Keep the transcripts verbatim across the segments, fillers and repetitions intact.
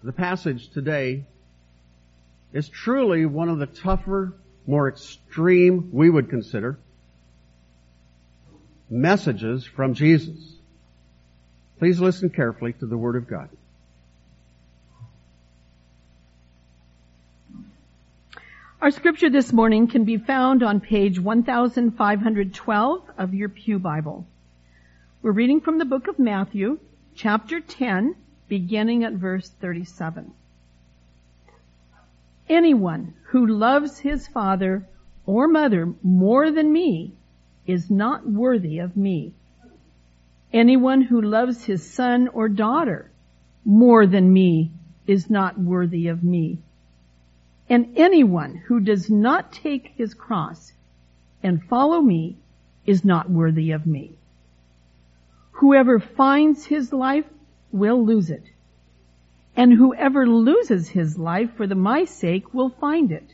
the passage today is truly one of the tougher, more extreme, we would consider, messages from Jesus. Please listen carefully to the Word of God. Our scripture this morning can be found on page one thousand five hundred twelve of your Pew Bible. We're reading from the book of Matthew, chapter ten, beginning at verse thirty-seven. Anyone who loves his father or mother more than me is not worthy of me. Anyone who loves his son or daughter more than me is not worthy of me. And anyone who does not take his cross and follow me is not worthy of me. Whoever finds his life will lose it, and whoever loses his life for the my sake will find it.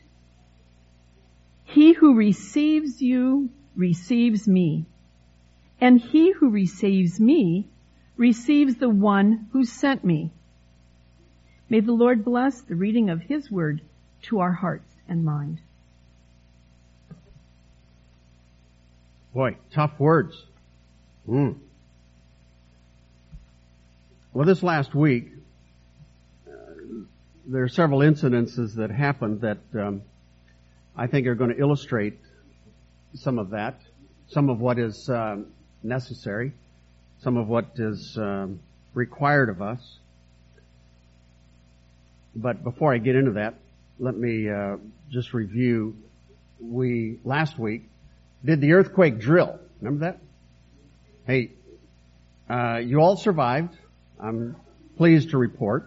He who receives you receives me, and he who receives me receives the one who sent me. May the Lord bless the reading of his word to our hearts and mind. Boy, tough words. Mm. Well, this last week, uh, there are several incidences that happened that um, I think are going to illustrate some of that, some of what is um, necessary, some of what is um, required of us. But before I get into that, let me uh, just review. We, last week, did the earthquake drill. Remember that? Hey, uh, you all survived. I'm pleased to report.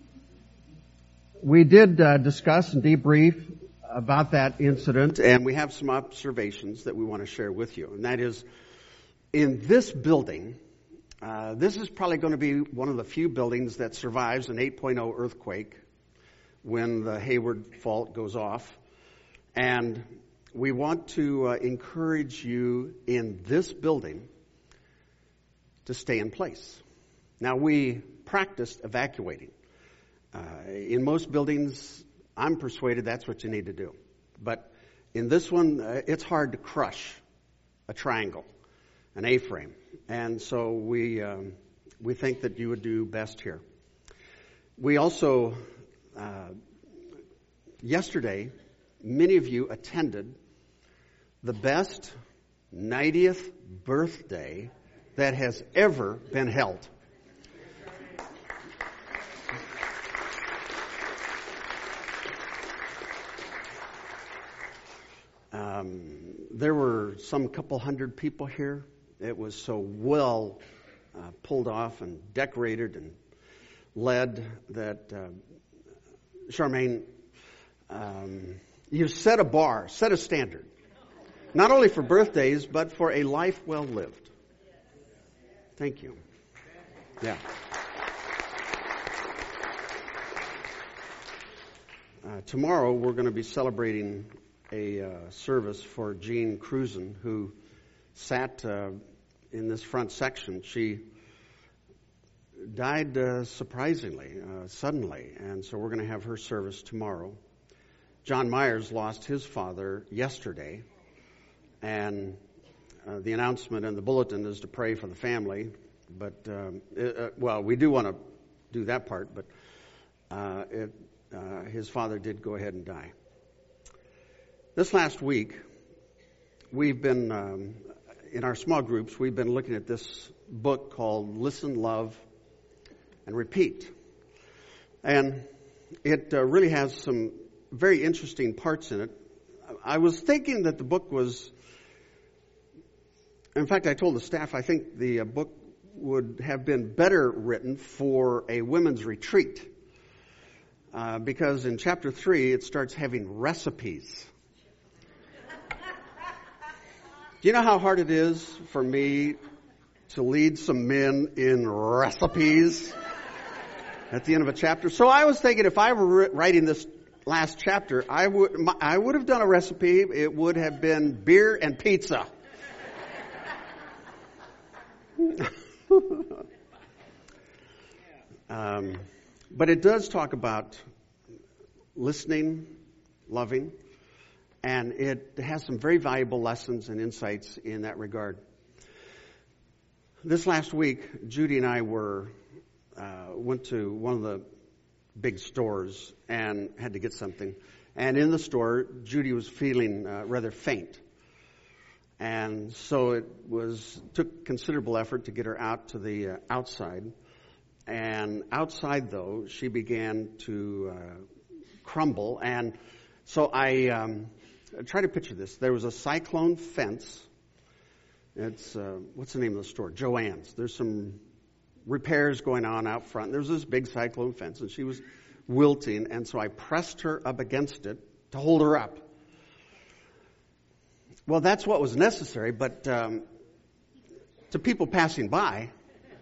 We did uh, discuss and debrief about that incident, and we have some observations that we want to share with you. And that is, in this building, uh, this is probably going to be one of the few buildings that survives an eight point oh earthquake when the Hayward fault goes off. And we want to uh, encourage you in this building to stay in place. Now, we practiced evacuating. Uh, in most buildings, I'm persuaded that's what you need to do. But in this one, uh, it's hard to crush a triangle, an A-frame. And so we um, we think that you would do best here. We also, uh, yesterday, many of you attended the best ninetieth birthday that has ever been held. Um, there were some couple hundred people here. It was so well uh, pulled off and decorated and led that, uh, Charmaine, um, you set a bar, set a standard, not only for birthdays, but for a life well lived. Thank you. Yeah. Uh, tomorrow we're going to be celebrating a uh, service for Jean Cruzen, who sat uh, in this front section. She died uh, surprisingly, uh, suddenly, and so we're going to have her service tomorrow. John Myers lost his father yesterday, and uh, the announcement in the bulletin is to pray for the family. But, um, it, uh, well, we do want to do that part, but uh, it, uh, his father did go ahead and die. This last week, we've been, um, in our small groups, we've been looking at this book called Listen, Love, and Repeat. And it uh, really has some very interesting parts in it. I was thinking that the book was, in fact, I told the staff I think the uh, book would have been better written for a women's retreat. Uh, because in chapter three, it starts having recipes. Do you know how hard it is for me to lead some men in recipes at the end of a chapter? So I was thinking if I were writing this last chapter, I would I would have done a recipe. It would have been beer and pizza. um, But it does talk about listening, loving, and it has some very valuable lessons and insights in that regard. This last week, Judy and I were uh, went to one of the big stores and had to get something. And in the store, Judy was feeling uh, rather faint. And so it was took considerable effort to get her out to the uh, outside. And outside, though, she began to uh, crumble. And so I um, try to picture this. There was a cyclone fence. It's, uh, what's the name of the store? Joann's. There's some repairs going on out front. There was this big cyclone fence, and she was wilting. And so I pressed her up against it to hold her up. Well, that's what was necessary, but um, to people passing by,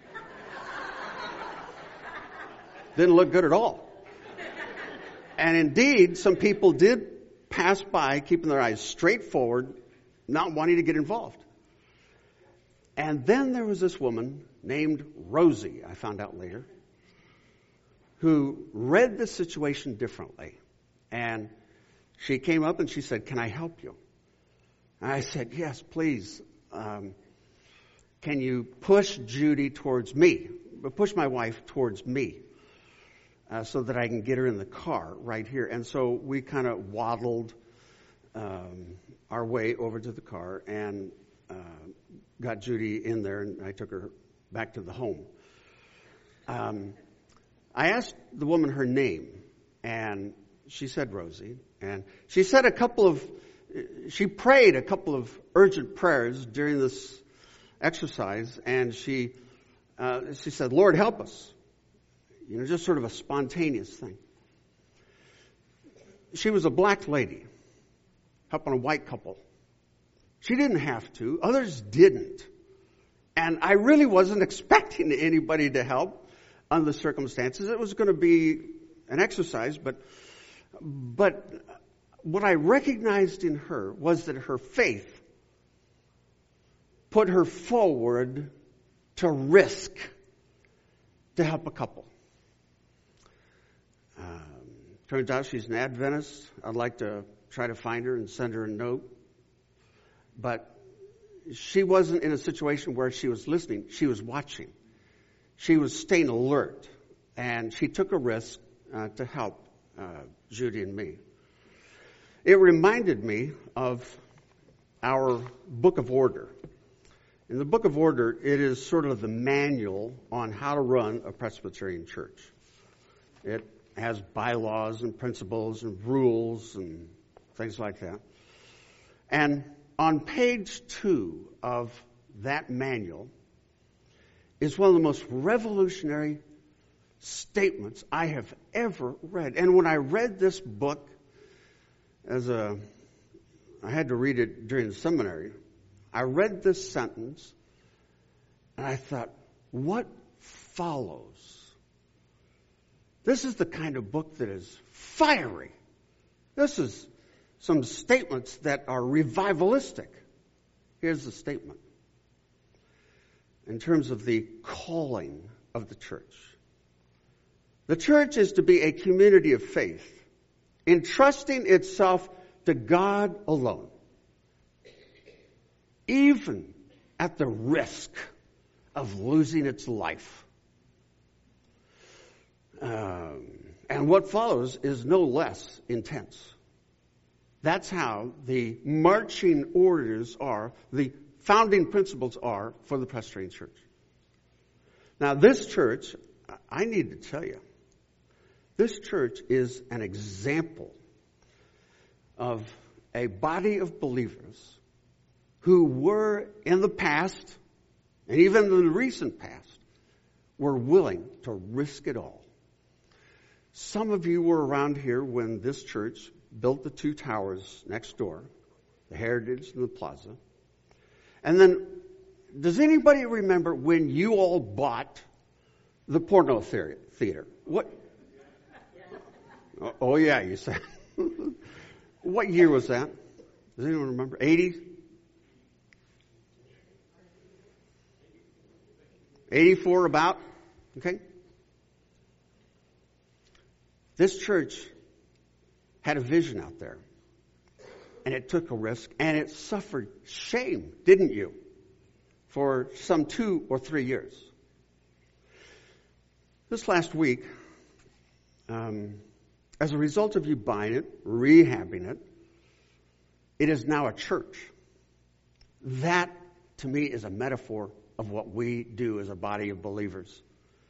didn't look good at all. And indeed, some people did pass by, keeping their eyes straight forward, not wanting to get involved. And then there was this woman named Rosie, I found out later, who read the situation differently. And she came up and she said, "Can I help you?" And I said, "Yes, please. Um, can you push Judy towards me, but push my wife towards me uh, so that I can get her in the car right here?" And so we kind of waddled um, our way over to the car and uh, got Judy in there, and I took her back to the home. Um, I asked the woman her name, and she said Rosie. And she said a couple of, she prayed a couple of urgent prayers during this exercise, and she uh, she said, "Lord, help us." You know, just sort of a spontaneous thing. She was a black lady helping a white couple. She didn't have to. Others didn't. And I really wasn't expecting anybody to help under the circumstances. It was going to be an exercise, but but what I recognized in her was that her faith put her forward to risk to help a couple. Um, turns out she's an Adventist. I'd like to try to find her and send her a note. But she wasn't in a situation where she was listening. She was watching. She was staying alert. And she took a risk uh, to help uh, Judy and me. It reminded me of our Book of Order. In the Book of Order, it is sort of the manual on how to run a Presbyterian church. It has bylaws and principles and rules and things like that. And on page two of that manual is one of the most revolutionary statements I have ever read. And when I read this book, as a, I had to read it during the seminary, I read this sentence and I thought, what follows? This is the kind of book that is fiery. This is some statements that are revivalistic. Here's the statement. In terms of the calling of the church. The church is to be a community of faith, entrusting itself to God alone, even at the risk of losing its life. Um, and what follows is no less intense. That's how the marching orders are, the founding principles are for the Presbyterian Church. Now, this church, I need to tell you, this church is an example of a body of believers who were in the past, and even in the recent past, were willing to risk it all. Some of you were around here when this church built the two towers next door, the Heritage and the Plaza. And then, does anybody remember when you all bought the porno theater? What? Oh, oh yeah, you said. What year was that? Does anyone remember? eighty? eighty-four about? Okay. This church had a vision out there, and it took a risk, and it suffered shame, didn't you, for some two or three years. This last week, um, as a result of you buying it, rehabbing it, it is now a church. That, to me, is a metaphor of what we do as a body of believers.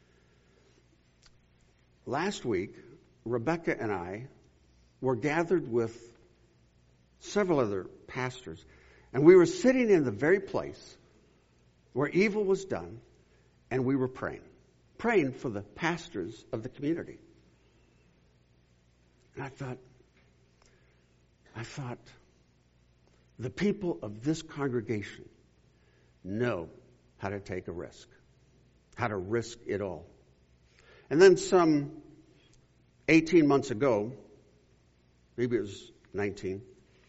Last week, Rebecca and I were gathered with several other pastors, and we were sitting in the very place where evil was done, and we were praying. Praying for the pastors of the community. And I thought, I thought, the people of this congregation know how to take a risk, how to risk it all. And then some eighteen months ago, maybe it was nineteen,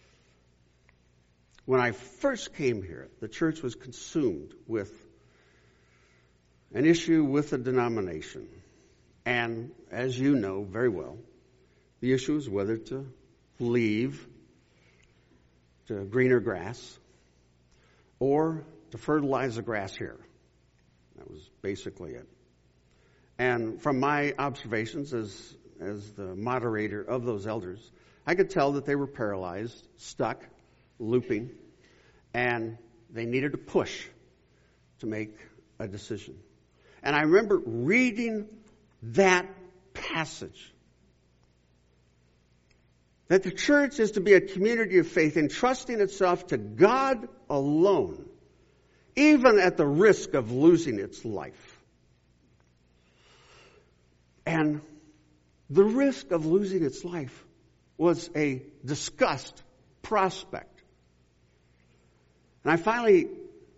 when I first came here, the church was consumed with an issue with a denomination. And as you know very well, the issue is whether to leave to greener grass or to fertilize the grass here. That was basically it. And from my observations as, as the moderator of those elders, I could tell that they were paralyzed, stuck, looping, and they needed a push to make a decision. And I remember reading that passage, that the church is to be a community of faith, entrusting itself to God alone, even at the risk of losing its life. And the risk of losing its life was a discussed prospect. And I finally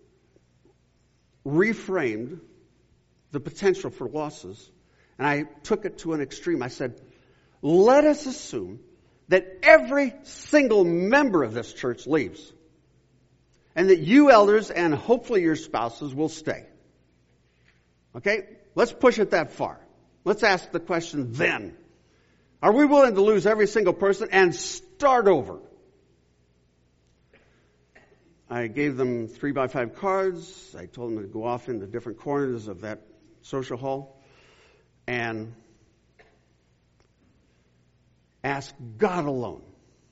reframed the potential for losses, and I took it to an extreme. I said, let us assume that every single member of this church leaves, and that you elders and hopefully your spouses will stay. Okay? Let's push it that far. Let's ask the question then. Are we willing to lose every single person and start over? I gave them three by five cards. I told them to go off into different corners of that social hall and ask God alone,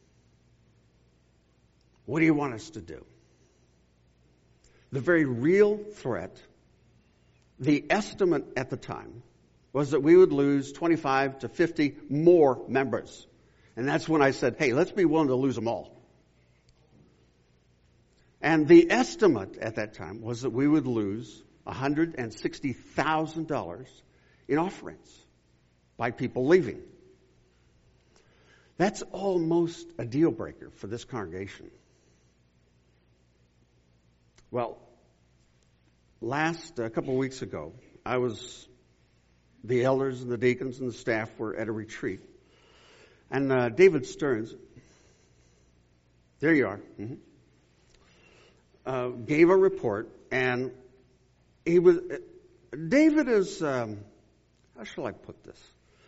what do you want us to do? The very real threat, the estimate at the time, was that we would lose twenty-five to fifty more members. And that's when I said, hey, let's be willing to lose them all. And the estimate at that time was that we would lose one hundred sixty thousand dollars in offerings by people leaving. That's almost a deal breaker for this congregation. Well, last, a couple of weeks ago, I was, the elders and the deacons and the staff were at a retreat. And uh, David Stearns, there you are, mm-hmm, uh, gave a report, and he was, David is, um, how shall I put this?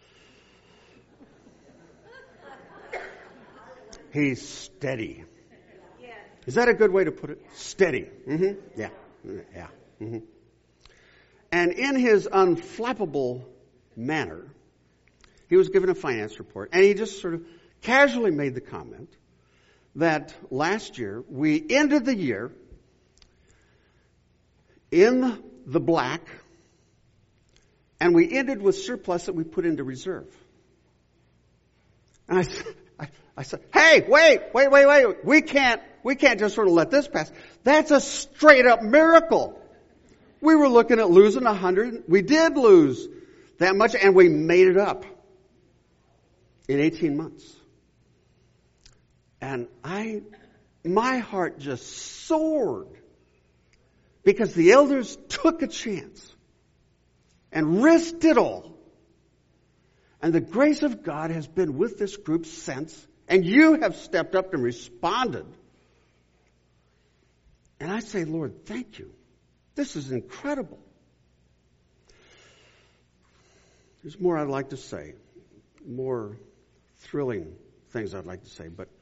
He's steady. Is that a good way to put it? Steady. Mm-hmm. Yeah. Yeah. Mm-hmm. And in his unflappable manner, he was given a finance report, and he just sort of casually made the comment that last year we ended the year in the black, and we ended with surplus that we put into reserve. And I said, I, I said, hey, wait, wait, wait, wait, we can't, we can't just sort of let this pass. That's a straight up miracle. We were looking at losing a hundred. We did lose that much, and we made it up in eighteen months. And I, my heart just soared because the elders took a chance and risked it all. And the grace of God has been with this group since, and you have stepped up and responded. And I say, Lord, thank you. This is incredible. There's more I'd like to say. more thrilling things I'd like to say, but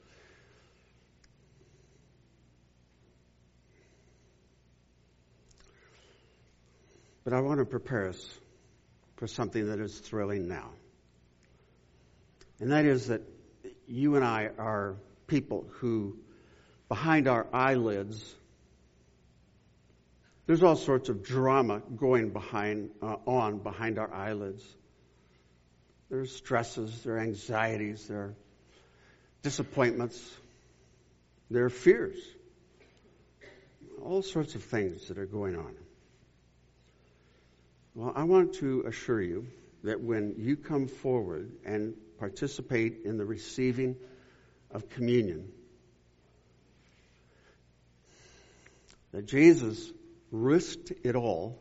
but I want to prepare us for something that is thrilling now. And that is that you and I are people who, behind our eyelids, there's all sorts of drama going behind, uh, on behind our eyelids. There's stresses, there are anxieties, there are disappointments, there are fears. All sorts of things that are going on. Well, I want to assure you that when you come forward and participate in the receiving of communion, that Jesus risked it all,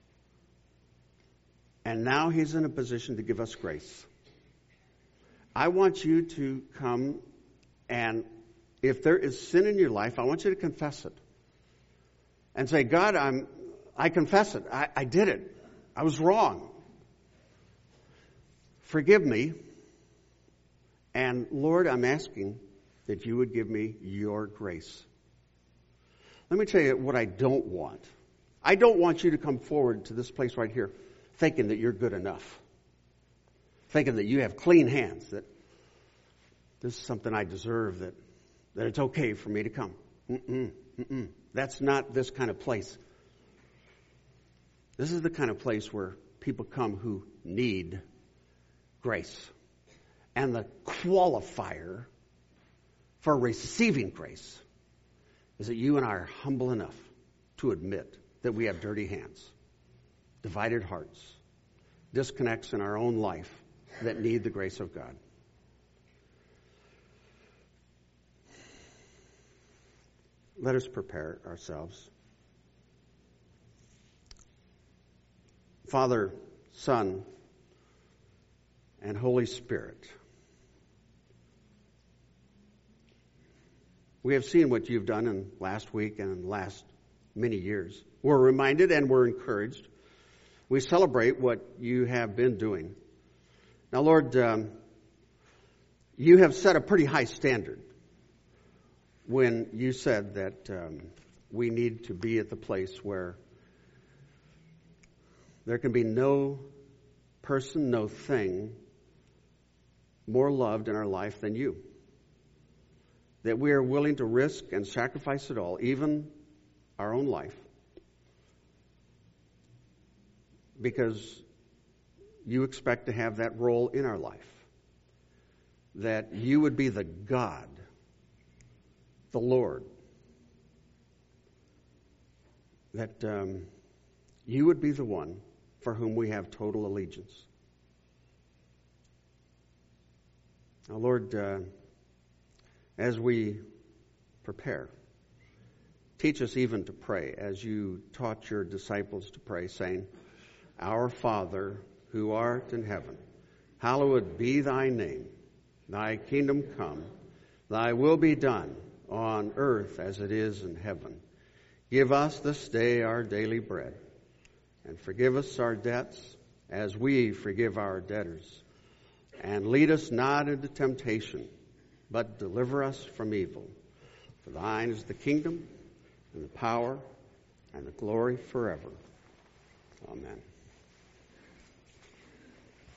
and now he's in a position to give us grace. I want you to come, and if there is sin in your life, I want you to confess it. And say, God, I'm, I confess it. I, I did it. I was wrong. Forgive me. And Lord, I'm asking that you would give me your grace. Let me tell you what I don't want. I don't want you to come forward to this place right here thinking that you're good enough. Thinking that you have clean hands, that this is something I deserve, that, that it's okay for me to come. Mm-mm, mm-mm. That's not this kind of place. This is the kind of place where people come who need grace. And the qualifier for receiving grace is that you and I are humble enough to admit that we have dirty hands, divided hearts, disconnects in our own life that need the grace of God. Let us prepare ourselves. Father, Son, and Holy Spirit, we have seen what you've done in last week and in the last many years. We're reminded and we're encouraged. We celebrate what you have been doing. Now, Lord, um, you have set a pretty high standard when you said that um, we need to be at the place where there can be no person, no thing more loved in our life than you. That we are willing to risk and sacrifice it all, even our own life, because you expect to have that role in our life. That you would be the God, the Lord. That um, you would be the one for whom we have total allegiance. Now, Lord, uh, as we prepare, teach us even to pray as you taught your disciples to pray, saying, Our Father, who art in heaven, hallowed be thy name. Thy kingdom come, thy will be done on earth as it is in heaven. Give us this day our daily bread, and forgive us our debts as we forgive our debtors. And lead us not into temptation, but deliver us from evil. For thine is the kingdom, and the power, and the glory forever. Amen.